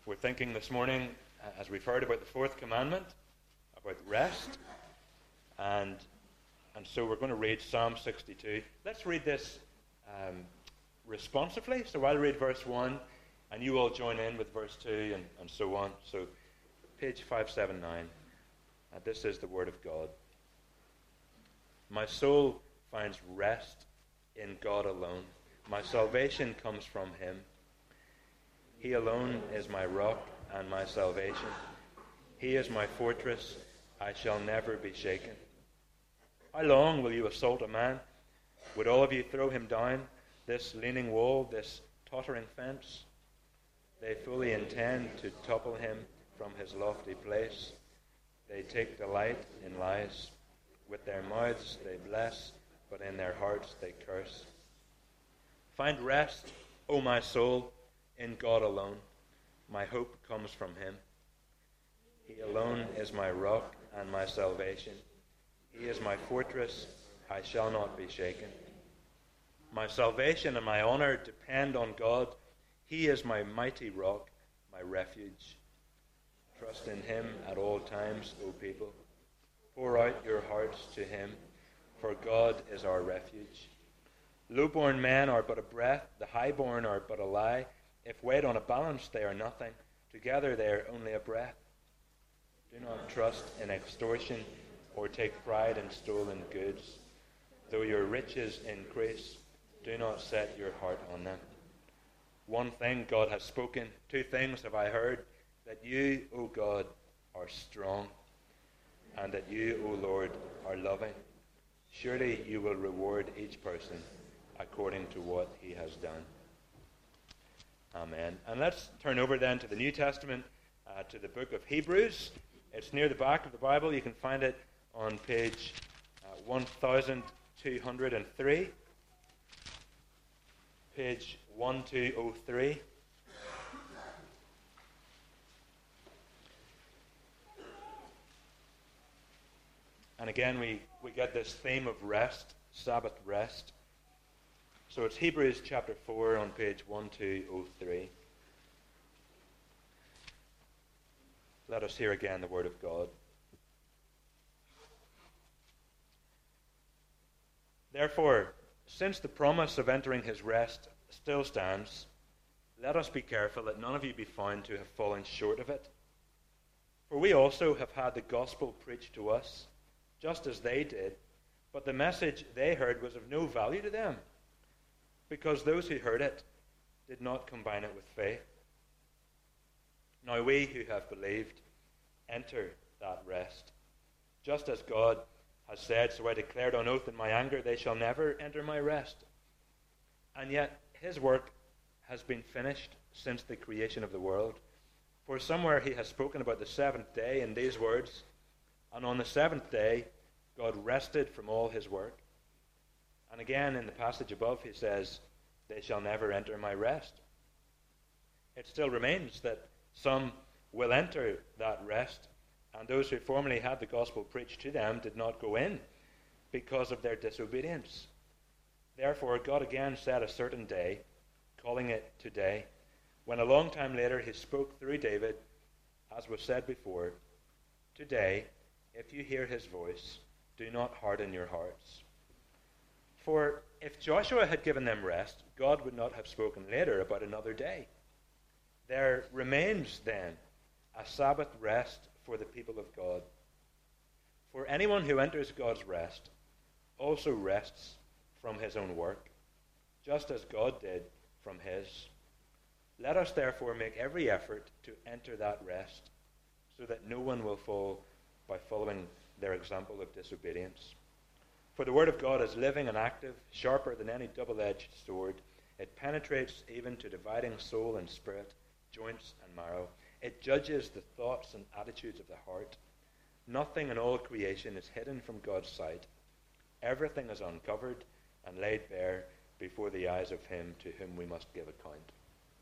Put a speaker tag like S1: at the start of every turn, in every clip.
S1: We're thinking this morning, as we've heard, about the fourth commandment, about rest. And so we're going to read Psalm 62. Let's read this responsively. So I'll read verse 1, and you all join in with verse 2, and so on. So page 579. This is the word of God. My soul finds rest in God alone. My salvation comes from him. He alone is my rock and my salvation. He is my fortress. I shall never be shaken. How long will you assault a man? Would all of you throw him down, this leaning wall, this tottering fence? They fully intend to topple him from his lofty place. They take delight in lies. With their mouths they bless, but in their hearts they curse. Find rest, O my soul, in God alone. My hope comes from him. He alone is my rock and my salvation. He is my fortress. I shall not be shaken. My salvation and my honor depend on God. He is my mighty rock, my refuge. Trust in him at all times, O people. Pour out your hearts to him, for God is our refuge. Low-born men are but a breath, the high-born are but a lie. If weighed on a balance, they are nothing. Together they are only a breath. Do not trust in extortion or take pride in stolen goods. Though your riches increase, do not set your heart on them. One thing God has spoken, two things have I heard, that you, O God, are strong, and that you, O Lord, are loving. Surely you will reward each person according to what he has done. Amen. And let's turn over then to the New Testament, to the book of Hebrews. It's near the back of the Bible. You can find it on page 1203. Page 1203. And again, we get this theme of rest, Sabbath rest. So it's Hebrews chapter 4 on page 1203. Let us hear again the word of God. Therefore, since the promise of entering his rest still stands, let us be careful that none of you be found to have fallen short of it. For we also have had the gospel preached to us, just as they did, but the message they heard was of no value to them, because those who heard it did not combine it with faith. Now we who have believed enter that rest. Just as God has said, so I declared on oath in my anger, they shall never enter my rest. And yet his work has been finished since the creation of the world. For somewhere he has spoken about the seventh day in these words, and on the seventh day God rested from all his work. And again in the passage above he says, they shall never enter my rest. It still remains that some will enter that rest, and those who formerly had the gospel preached to them did not go in because of their disobedience. Therefore God again set a certain day, calling it today, when a long time later he spoke through David, as was said before, today, if you hear his voice, do not harden your hearts. For if Joshua had given them rest, God would not have spoken later about another day. There remains then a Sabbath rest for the people of God. For anyone who enters God's rest also rests from his own work, just as God did from his. Let us therefore make every effort to enter that rest, so that no one will fall by following their example of disobedience. For the word of God is living and active, sharper than any double-edged sword. It penetrates even to dividing soul and spirit, joints and marrow. It judges the thoughts and attitudes of the heart. Nothing in all creation is hidden from God's sight. Everything is uncovered and laid bare before the eyes of him to whom we must give account.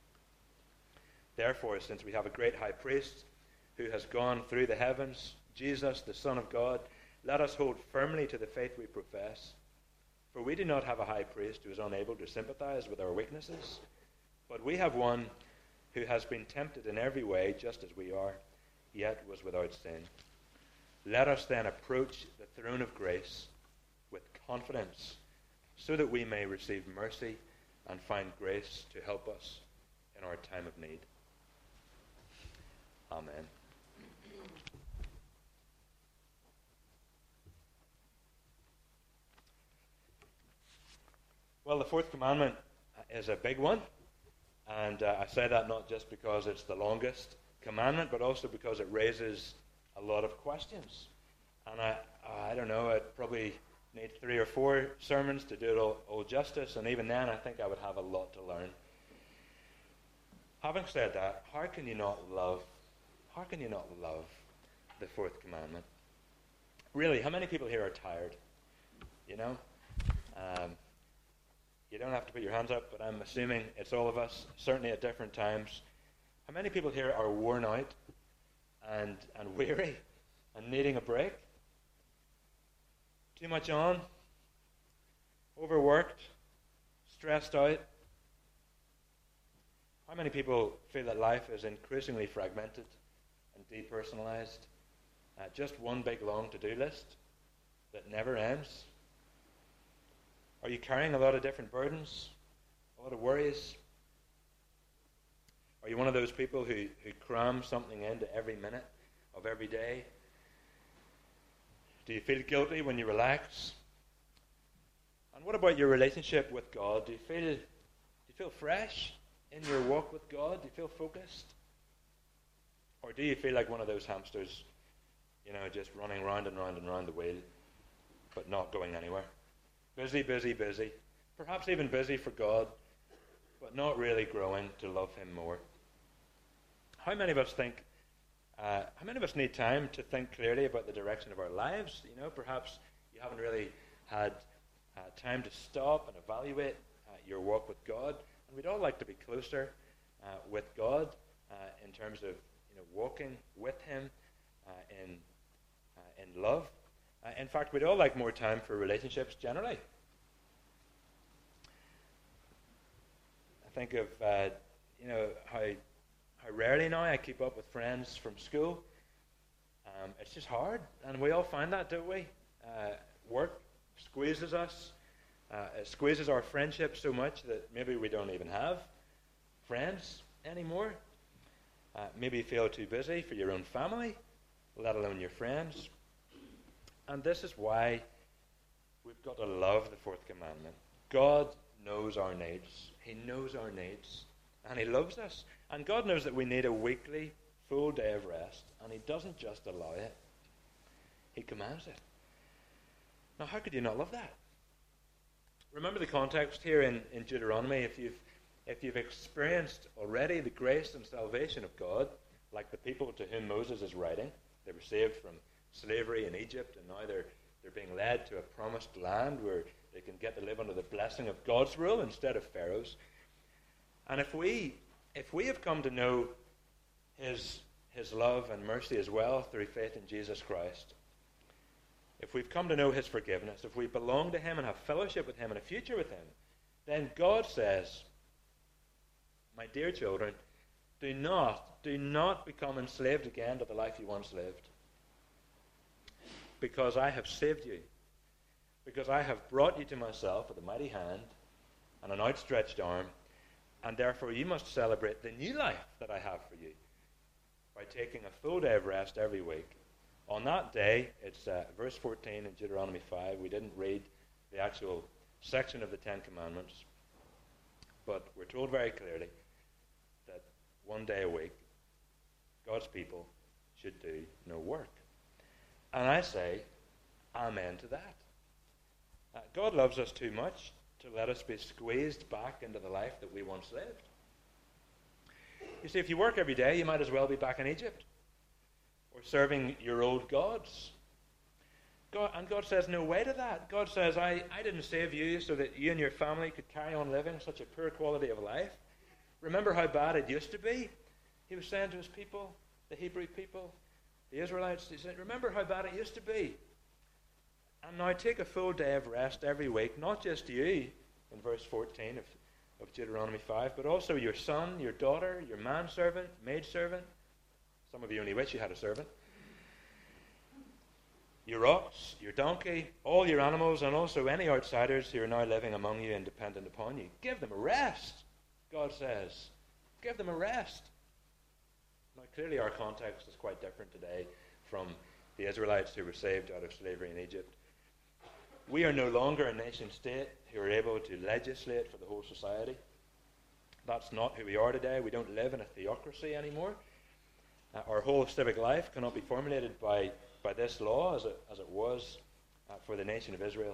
S1: Therefore, since we have a great high priest who has gone through the heavens, Jesus, the Son of God, let us hold firmly to the faith we profess. For we do not have a high priest who is unable to sympathize with our weaknesses, but we have one who has been tempted in every way, just as we are, yet was without sin. Let us then approach the throne of grace with confidence, so that we may receive mercy and find grace to help us in our time of need. Amen. Well, the fourth commandment is a big one, and I say that not just because it's the longest commandment, but also because it raises a lot of questions. And I don't know, I'd probably need 3 or 4 sermons to do it all justice, and even then I think I would have a lot to learn. Having said that, how can you not love the fourth commandment? Really, how many people here are tired? You know? You don't have to put your hands up, but I'm assuming it's all of us, certainly at different times. How many people here are worn out and weary and needing a break? Too much on? Overworked? Stressed out? How many people feel that life is increasingly fragmented and depersonalized? Just one big long to-do list that never ends? Are you carrying a lot of different burdens? A lot of worries? Are you one of those people who cram something into every minute of every day? Do you feel guilty when you relax? And what about your relationship with God? Do you feel fresh in your walk with God? Do you feel focused? Or do you feel like one of those hamsters, just running round and round and round the wheel, but not going anywhere? Busy, busy, busy. Perhaps even busy for God, but not really growing to love Him more. How many of us need time to think clearly about the direction of our lives? Perhaps you haven't really had time to stop and evaluate your walk with God. And we'd all like to be closer with God in terms of walking with Him in love. In fact, we'd all like more time for relationships generally. I think of how rarely now I keep up with friends from school. It's just hard, and we all find that, don't we? Work squeezes us. It squeezes our friendship so much that maybe we don't even have friends anymore. Maybe you feel too busy for your own family, let alone your friends. And this is why we've got to love the fourth commandment. God knows our needs. He knows our needs. And He loves us. And God knows that we need a weekly, full day of rest. And He doesn't just allow it. He commands it. Now, how could you not love that? Remember the context here in Deuteronomy. If you've experienced already the grace and salvation of God, like the people to whom Moses is writing, they were saved from slavery in Egypt, and now they're being led to a promised land where they can get to live under the blessing of God's rule instead of Pharaoh's. And if we have come to know His love and mercy as well through faith in Jesus Christ, if we've come to know His forgiveness, if we belong to Him and have fellowship with Him and a future with Him, then God says, my dear children, do not become enslaved again to the life you once lived. Because I have saved you. Because I have brought you to myself with a mighty hand and an outstretched arm, and therefore you must celebrate the new life that I have for you by taking a full day of rest every week. On that day, it's verse 14 in Deuteronomy 5. We didn't read the actual section of the Ten Commandments, but we're told very clearly that one day a week, God's people should do no work. And I say, amen to that. God loves us too much to let us be squeezed back into the life that we once lived. You see, if you work every day, you might as well be back in Egypt or serving your old gods. God says no way to that. God says, I didn't save you so that you and your family could carry on living such a poor quality of life. Remember how bad it used to be? He was saying to His people, the Hebrew people, the Israelites, He said, remember how bad it used to be. And now take a full day of rest every week, not just you, in verse 14 of of Deuteronomy 5, but also your son, your daughter, your manservant, maidservant. Some of you only wish you had a servant. Your ox, your donkey, all your animals, and also any outsiders who are now living among you and dependent upon you. Give them a rest, God says. Give them a rest. Now, clearly our context is quite different today from the Israelites who were saved out of slavery in Egypt. We are no longer a nation-state who are able to legislate for the whole society. That's not who we are today. We don't live in a theocracy anymore. Our whole civic life cannot be formulated by this law as it was for the nation of Israel.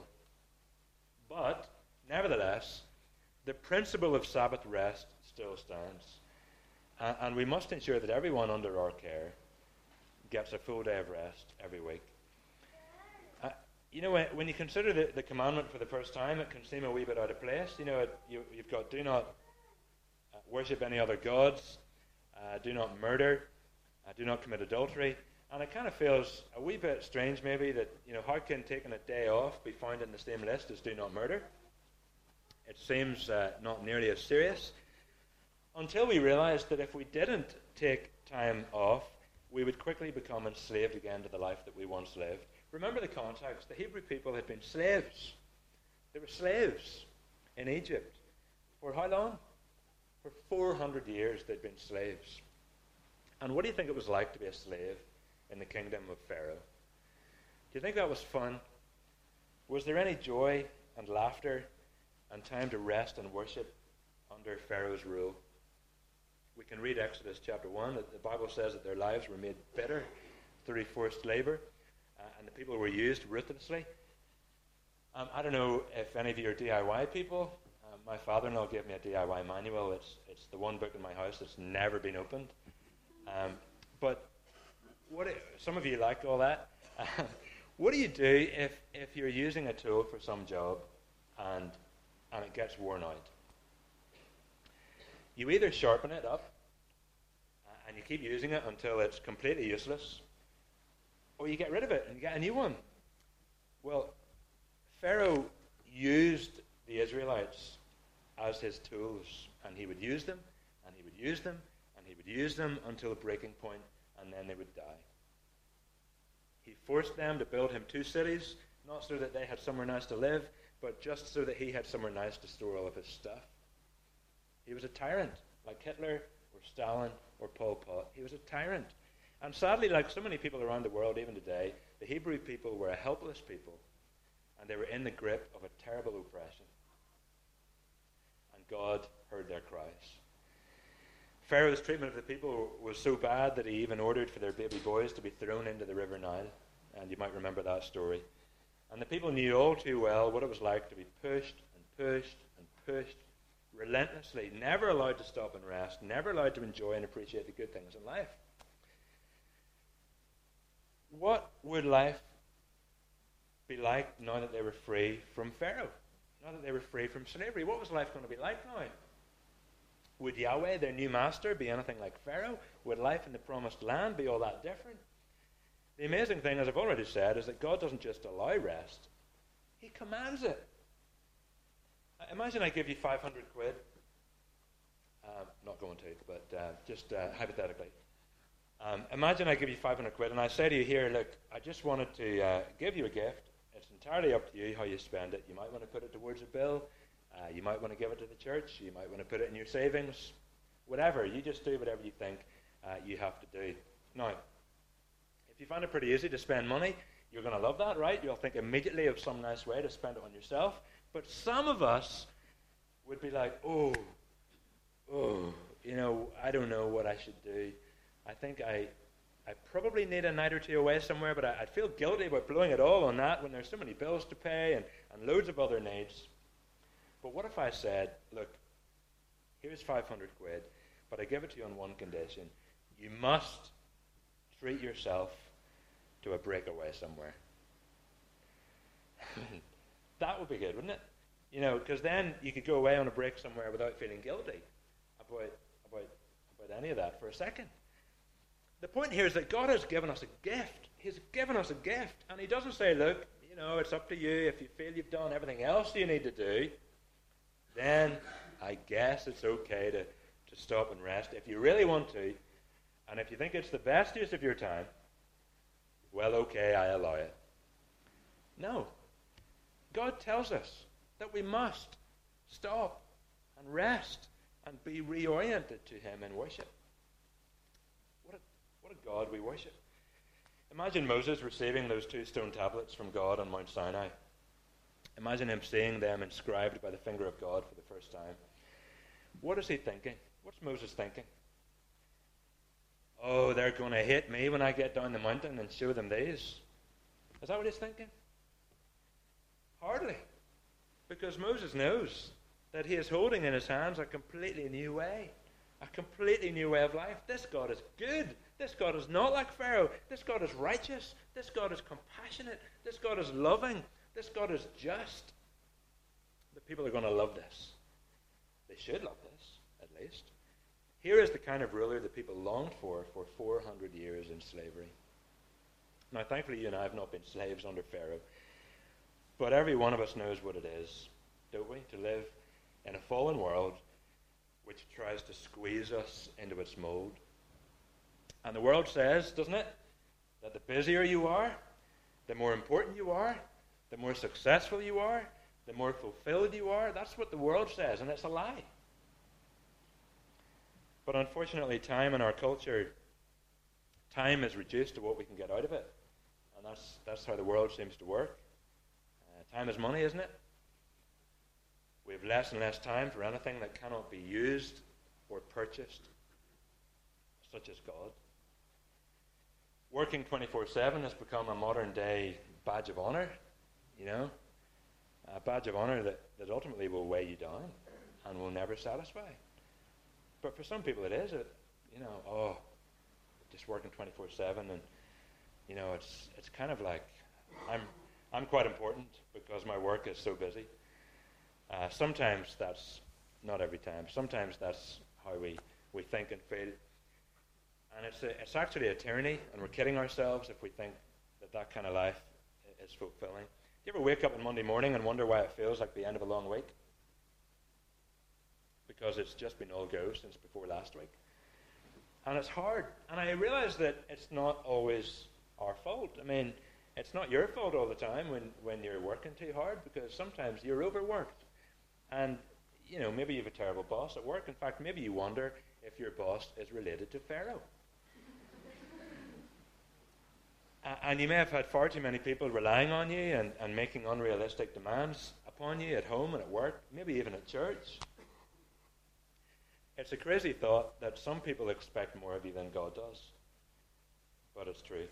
S1: But, nevertheless, the principle of Sabbath rest still stands. And we must ensure that everyone under our care gets a full day of rest every week. When you consider the commandment for the first time, it can seem a wee bit out of place. You've got do not worship any other gods, do not murder, do not commit adultery. And it kind of feels a wee bit strange maybe that, how can taking a day off be found in the same list as do not murder? It seems not nearly as serious. Until we realized that if we didn't take time off, we would quickly become enslaved again to the life that we once lived. Remember the context. The Hebrew people had been slaves. They were slaves in Egypt. For how long? For 400 years they'd been slaves. And what do you think it was like to be a slave in the kingdom of Pharaoh? Do you think that was fun? Was there any joy and laughter and time to rest and worship under Pharaoh's rule? We can read Exodus chapter 1. The Bible says that their lives were made bitter through forced labor, and the people were used ruthlessly. I don't know if any of you are DIY people. My father-in-law gave me a DIY manual. It's the one book in my house that's never been opened. But some of you like all that. What do you do if you're using a tool for some job and it gets worn out? You either sharpen it up and you keep using it until it's completely useless, or you get rid of it and you get a new one. Well, Pharaoh used the Israelites as his tools, and he would use them, and he would use them, and he would use them until the breaking point, and then they would die. He forced them to build him 2 cities, not so that they had somewhere nice to live, but just so that he had somewhere nice to store all of his stuff. He was a tyrant, like Hitler or Stalin or Pol Pot. He was a tyrant. And sadly, like so many people around the world, even today, the Hebrew people were a helpless people, and they were in the grip of a terrible oppression. And God heard their cries. Pharaoh's treatment of the people was so bad that he even ordered for their baby boys to be thrown into the River Nile, and you might remember that story. And the people knew all too well what it was like to be pushed and pushed and pushed, relentlessly, never allowed to stop and rest, never allowed to enjoy and appreciate the good things in life. What would life be like now that they were free from Pharaoh? Now that they were free from slavery? What was life going to be like now? Would Yahweh, their new master, be anything like Pharaoh? Would life in the promised land be all that different? The amazing thing, as I've already said, is that God doesn't just allow rest. He commands it. Imagine I give you 500 quid. Not going to, but just hypothetically. Imagine I give you 500 quid and I say to you here, look, I just wanted to give you a gift. It's entirely up to you how you spend it. You might want to put it towards a bill. You might want to give it to the church. You might want to put it in your savings. Whatever. You just do whatever you think you have to do. Now, if you find it pretty easy to spend money, you're going to love that, right? You'll think immediately of some nice way to spend it on yourself. But some of us would be like, I don't know what I should do. I think I probably need a night or two away somewhere, but I'd feel guilty about blowing it all on that when there's so many bills to pay and loads of other needs. But what if I said, look, here's 500 quid, but I give it to you on one condition. You must treat yourself to a breakaway somewhere. That would be good, wouldn't it? Because then you could go away on a break somewhere without feeling guilty about any of that for a second. The point here is that God has given us a gift. He's given us a gift. And he doesn't say, look, it's up to you. If you feel you've done everything else you need to do, then I guess it's okay to stop and rest if you really want to, and if you think it's the best use of your time, well, okay, I allow it. No. God tells us that we must stop and rest and be reoriented to him in worship. What a God we worship. Imagine Moses receiving those 2 stone tablets from God on Mount Sinai. Imagine him seeing them inscribed by the finger of God for the first time. What is he thinking? What's Moses thinking? Oh, they're going to hate me when I get down the mountain and show them these. Is that what he's thinking? Hardly. Because Moses knows that he is holding in his hands a completely new way. A completely new way of life. This God is good. This God is not like Pharaoh. This God is righteous. This God is compassionate. This God is loving. This God is just. The people are going to love this. They should love this, at least. Here is the kind of ruler that people longed for 400 years in slavery. Now, thankfully, you and I have not been slaves under Pharaoh. But every one of us knows what it is, don't we? To live in a fallen world which tries to squeeze us into its mold. And the world says, doesn't it, that the busier you are, the more important you are, the more successful you are, the more fulfilled you are. That's what the world says, and it's a lie. But unfortunately, time in our culture, time is reduced to what we can get out of it. And that's how the world seems to work. Time is money, isn't it? We have less and less time for anything that cannot be used or purchased, such as God. Working 24/7 has become a modern-day badge of honor, a badge of honor that ultimately will weigh you down and will never satisfy. But for some people it is, just working 24/7, and, it's kind of like, I'm quite important because my work is so busy. Sometimes that's, not every time, sometimes that's how we think and feel. And it's actually a tyranny, and we're kidding ourselves if we think that kind of life is fulfilling. Do you ever wake up on Monday morning and wonder why it feels like the end of a long week? Because it's just been all go since before last week. And it's hard. And I realize that it's not always our fault. I mean, it's not your fault all the time when you're working too hard, because sometimes you're overworked. And, maybe you have a terrible boss at work. In fact, maybe you wonder if your boss is related to Pharaoh. And you may have had far too many people relying on you and making unrealistic demands upon you at home and at work, maybe even at church. It's a crazy thought that some people expect more of you than God does. But it's true.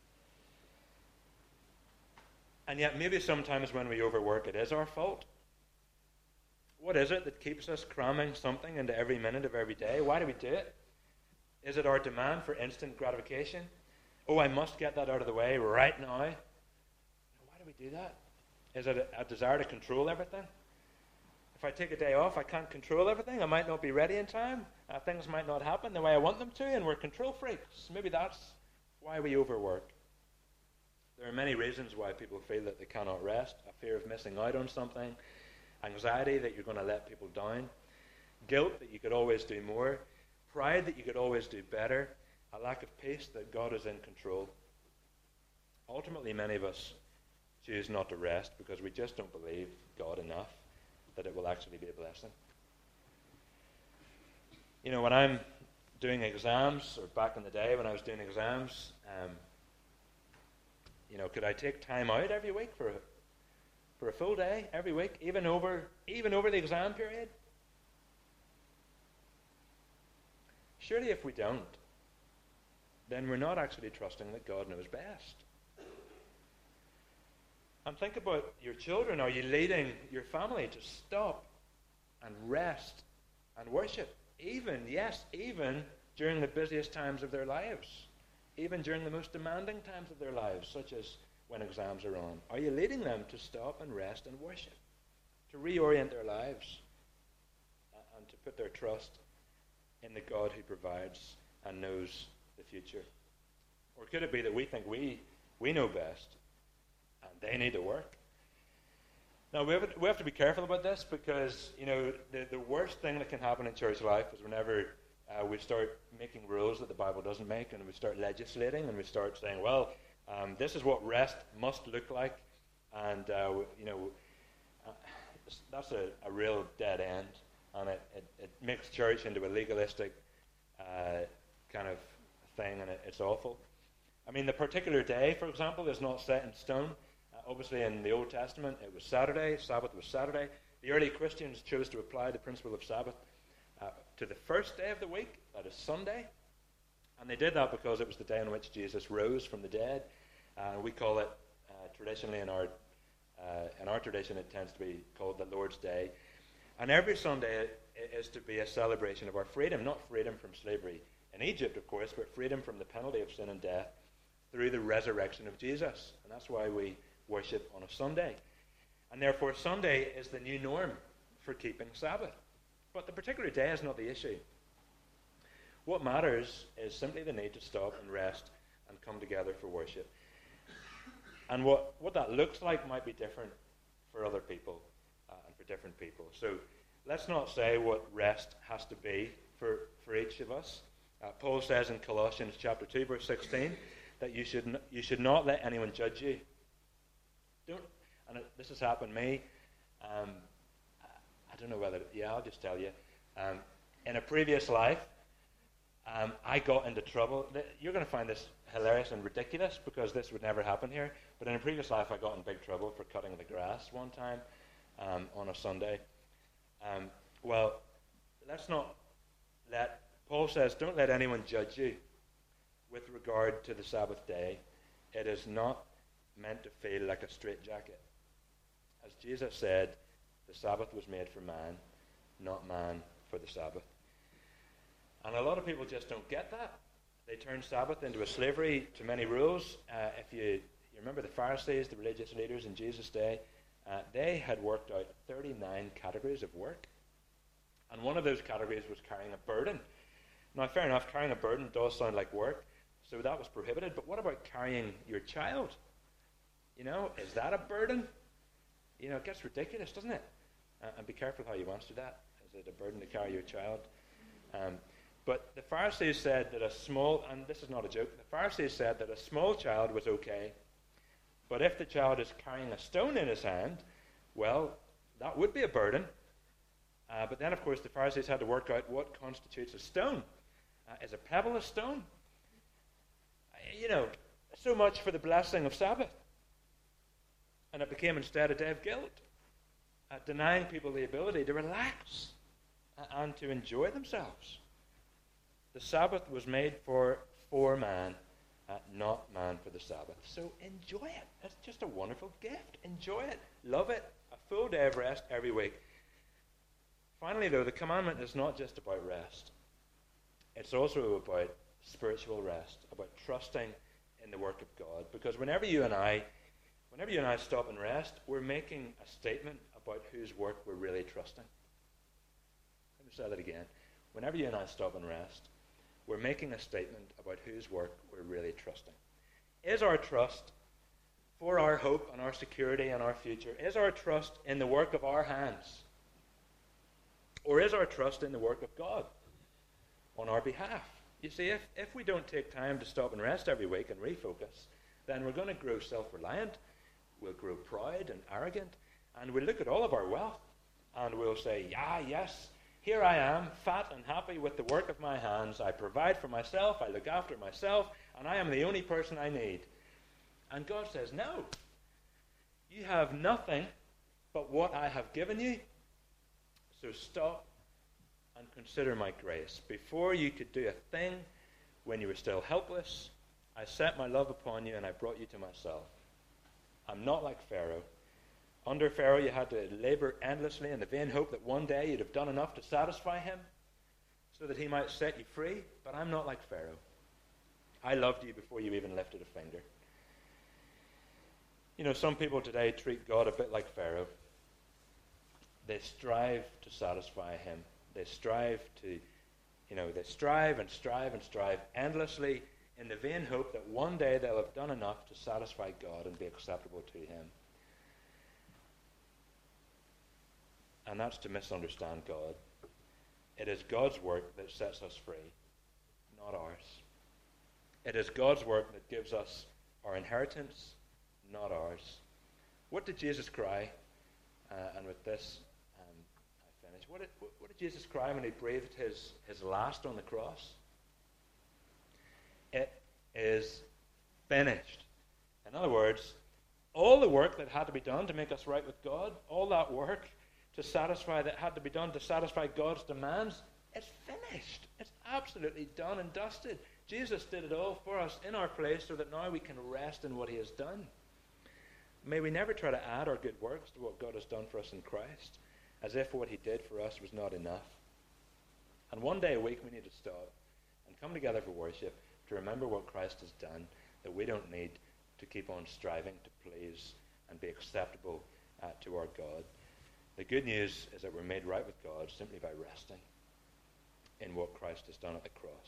S1: And yet maybe sometimes when we overwork, it is our fault. What is it that keeps us cramming something into every minute of every day? Why do we do it? Is it our demand for instant gratification? Oh, I must get that out of the way right now. Why do we do that? Is it a desire to control everything? If I take a day off, I can't control everything. I might not be ready in time. Things might not happen the way I want them to, and we're control freaks. Maybe that's why we overwork. There are many reasons why people feel that they cannot rest. A fear of missing out on something, anxiety that you're going to let people down, guilt that you could always do more, pride that you could always do better, a lack of peace that God is in control. Ultimately, many of us choose not to rest because we just don't believe God enough that it will actually be a blessing. When I'm doing exams, or back in the day when I was doing exams, could I take time out every week for a full day every week, even over the exam period? Surely if we don't, then we're not actually trusting that God knows best. And think about your children. Are you leading your family to stop and rest and worship? Even during the busiest times of their lives. Even during the most demanding times of their lives, such as when exams are on. Are you leading them to stop and rest and worship? To reorient their lives and to put their trust in the God who provides and knows the future? Or could it be that we think we know best and they need to work? Now, we have to be careful about this because, the worst thing that can happen in church life is whenever we start making rules that the Bible doesn't make, and we start legislating, and we start saying, well, this is what rest must look like, and, that's a real dead end, and it makes church into a legalistic kind of thing, and it's awful. I mean, the particular day, for example, is not set in stone. Obviously, in the Old Testament, it was Saturday. Sabbath was Saturday. The early Christians chose to apply the principle of Sabbath to the first day of the week, that is Sunday. And they did that because it was the day on which Jesus rose from the dead. We call it, traditionally in our tradition, it tends to be called the Lord's Day. And every Sunday is to be a celebration of our freedom, not freedom from slavery in Egypt, of course, but freedom from the penalty of sin and death through the resurrection of Jesus. And that's why we worship on a Sunday. And therefore, Sunday is the new norm for keeping Sabbath. But the particular day is not the issue. What matters is simply the need to stop and rest and come together for worship. And what that looks like might be different for other people and for different people. So let's not say what rest has to be for each of us. Paul says in Colossians chapter 2, verse 16, that you should not let anyone judge you. This has happened to me. I don't know whether, I'll just tell you. In a previous life, I got into trouble. You're going to find this hilarious and ridiculous because this would never happen here. But in a previous life, I got in big trouble for cutting the grass one time on a Sunday. Well, let's not let, Paul says, don't let anyone judge you with regard to the Sabbath day. It is not meant to feel like a straitjacket. As Jesus said, the Sabbath was made for man, not man for the Sabbath. And a lot of people just don't get that. They turn Sabbath into a slavery to many rules. If you remember the Pharisees, the religious leaders in Jesus' day, they had worked out 39 categories of work. And one of those categories was carrying a burden. Now, fair enough, carrying a burden does sound like work, so that was prohibited. But what about carrying your child? Is that a burden? It gets ridiculous, doesn't it? And be careful how you answer that. Is it a burden to carry your child? But the Pharisees said that and this is not a joke, the Pharisees said that a small child was okay, but if the child is carrying a stone in his hand, well, that would be a burden. But then, of course, the Pharisees had to work out what constitutes a stone. Is a pebble a stone? So much for the blessing of Sabbath. And it became instead a day of guilt, denying people the ability to relax and to enjoy themselves. The Sabbath was made for man, not man for the Sabbath. So enjoy it. It's just a wonderful gift. Enjoy it. Love it. A full day of rest every week. Finally, though, the commandment is not just about rest. It's also about spiritual rest, about trusting in the work of God. Because whenever you and I stop and rest, we're making a statement about whose work we're really trusting. Let me say that again. Whenever you and I stop and rest, we're making a statement about whose work we're really trusting. Is our trust for our hope and our security and our future, is our trust in the work of our hands? Or is our trust in the work of God on our behalf? You see, if we don't take time to stop and rest every week and refocus, then we're going to grow self-reliant, we'll grow proud and arrogant, and we'll look at all of our wealth and we'll say, yes, here I am, fat and happy with the work of my hands. I provide for myself, I look after myself, and I am the only person I need. And God says, no, you have nothing but what I have given you. So stop and consider my grace. Before you could do a thing, when you were still helpless, I set my love upon you and I brought you to myself. I'm not like Pharaoh. Under Pharaoh, you had to labor endlessly in the vain hope that one day you'd have done enough to satisfy him so that he might set you free. But I'm not like Pharaoh. I loved you before you even lifted a finger. Some people today treat God a bit like Pharaoh. They strive to satisfy him. They strive and strive endlessly in the vain hope that one day they'll have done enough to satisfy God and be acceptable to him. and that's to misunderstand God. It is God's work that sets us free, not ours. It is God's work that gives us our inheritance, not ours. What did Jesus cry? And with this, I finish. What did Jesus cry when he breathed his last on the cross? It is finished. In other words, all the work that had to be done to make us right with God, all that work that had to be done to satisfy God's demands, it's finished. It's absolutely done and dusted. Jesus did it all for us in our place so that now we can rest in what he has done. May we never try to add our good works to what God has done for us in Christ, as if what he did for us was not enough. And one day a week we need to stop and come together for worship to remember what Christ has done, that we don't need to keep on striving to please and be acceptable to our God. The good news is that we're made right with God simply by resting in what Christ has done at the cross.